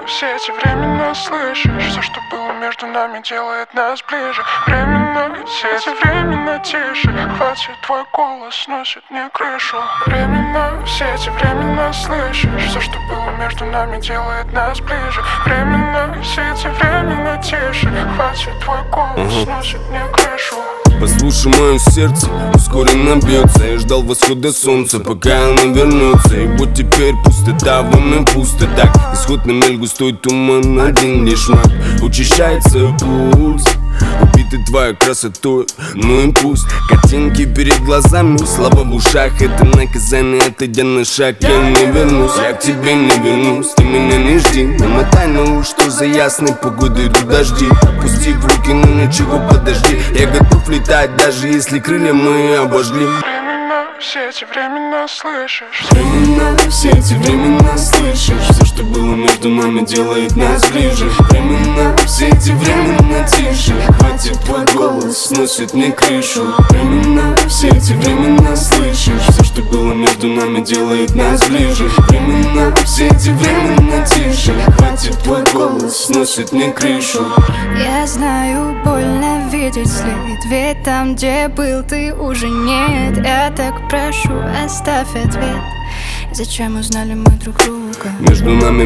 все эти времена слышишь? Все, что было между нами, делает нас ближе. Временно, все эти времена тише. Хватит, твой голос сносит мне крышу. Временно, все эти времена слышишь? Все, что было между нами, делает нас ближе. Временно, все эти времена тише. Хватит, твой голос сносит мне крышу. Послушай мое сердце, ускоренно бьется. Я ждал восхода солнца, пока оно вернется. И вот теперь пустота, в доме пусто. Так, исход на мель, густой туман, один лишь маг. Учащается пульс, убиты твоей красотой, ну и пусть. Картинки перед глазами, слова в ушах. Это наказание, отойдя на шаг. Я не вернусь, я к тебе не вернусь. Ты меня не жди, намотай на уши, что за ясной погодой идут дожди. Опусти в руки, ну ничего, подожди. Я готов летать, даже если крылья мои обожгли. Временно, все эти времена слышишь? Временно, все эти времена слышишь? Все, что было между нами, делает нас ближе. Временно, все эти времена тише. Хватит, твой голос сносит мне крышу. Временно, все эти времена слышишь? Все, что было между нами, делает нас ближе. Временно, все эти времена тише. Хватит, твой голос сносит мне крышу. Я знаю, больно видеть след, ведь там, где был, ты уже нет. Я так прошу, оставь ответ. Зачем узнали мы друг друга? Между нами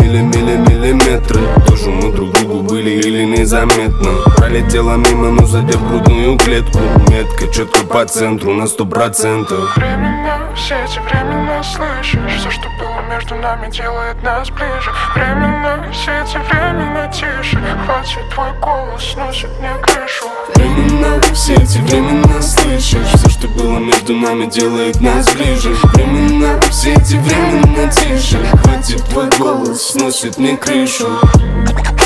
миллиметры. Тоже мы друг другу были или незаметно. Пролетела мимо, но задев грудную клетку. Метка четко по центру на 100%. Временно, все эти времена слышишь? Все, что было между нами, делает нас ближе. Временно, все эти времена тише. Хватит, твой голос сносит мне крышу. Временно, все эти времена слышишь? Все, что было между нами, делает нас ближе. Временно, все эти времена тише. Хватит, твой голос сносит мне крышу.